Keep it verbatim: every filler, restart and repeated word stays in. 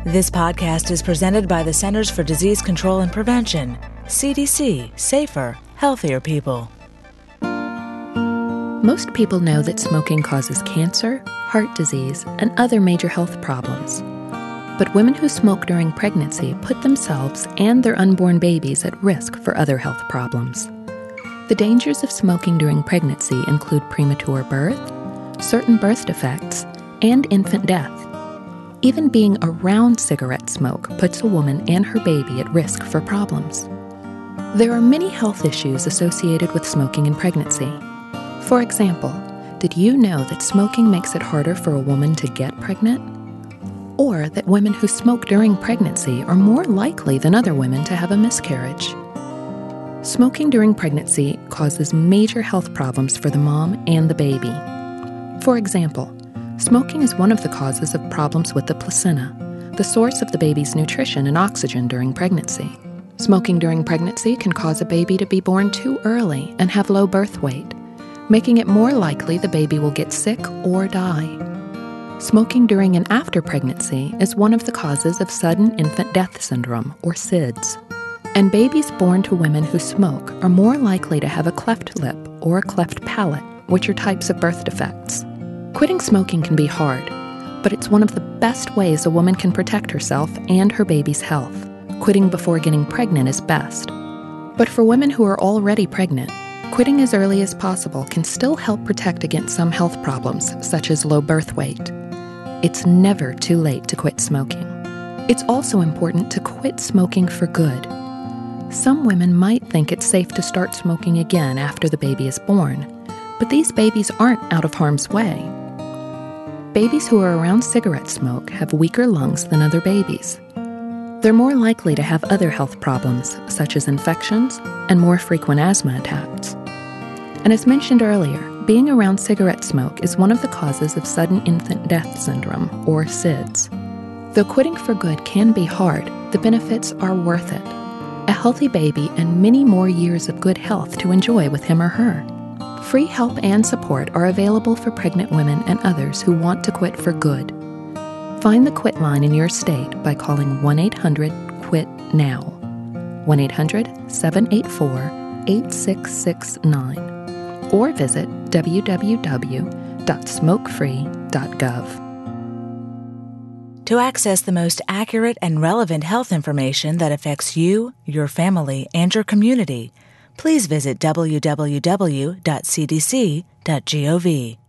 This podcast is presented by the Centers for Disease Control and Prevention. C D C. Safer, healthier people. Most people know that smoking causes cancer, heart disease, and other major health problems. But women who smoke during pregnancy put themselves and their unborn babies at risk for other health problems. The dangers of smoking during pregnancy include premature birth, certain birth defects, and infant death. Even being around cigarette smoke puts a woman and her baby at risk for problems. There are many health issues associated with smoking in pregnancy. For example, did you know that smoking makes it harder for a woman to get pregnant? Or that women who smoke during pregnancy are more likely than other women to have a miscarriage? Smoking during pregnancy causes major health problems for the mom and the baby. For example, smoking is one of the causes of problems with the placenta, the source of the baby's nutrition and oxygen during pregnancy. Smoking during pregnancy can cause a baby to be born too early and have low birth weight, making it more likely the baby will get sick or die. Smoking during and after pregnancy is one of the causes of sudden infant death syndrome, or S I D S. And babies born to women who smoke are more likely to have a cleft lip or a cleft palate, which are types of birth defects. Quitting smoking can be hard, but it's one of the best ways a woman can protect herself and her baby's health. Quitting before getting pregnant is best. But for women who are already pregnant, quitting as early as possible can still help protect against some health problems, such as low birth weight. It's never too late to quit smoking. It's also important to quit smoking for good. Some women might think it's safe to start smoking again after the baby is born, but these babies aren't out of harm's way. Babies who are around cigarette smoke have weaker lungs than other babies. They're more likely to have other health problems, such as infections and more frequent asthma attacks. And as mentioned earlier, being around cigarette smoke is one of the causes of sudden infant death syndrome, or S I D S. Though quitting for good can be hard, the benefits are worth it. A healthy baby and many more years of good health to enjoy with him or her. Free help and support are available for pregnant women and others who want to quit for good. Find the Quit line in your state by calling one eight hundred quit now, one eight hundred seven eight four eight six six nine, or visit w w w dot smoke free dot gov. To access the most accurate and relevant health information that affects you, your family, and your community, please visit w w w dot c d c dot gov.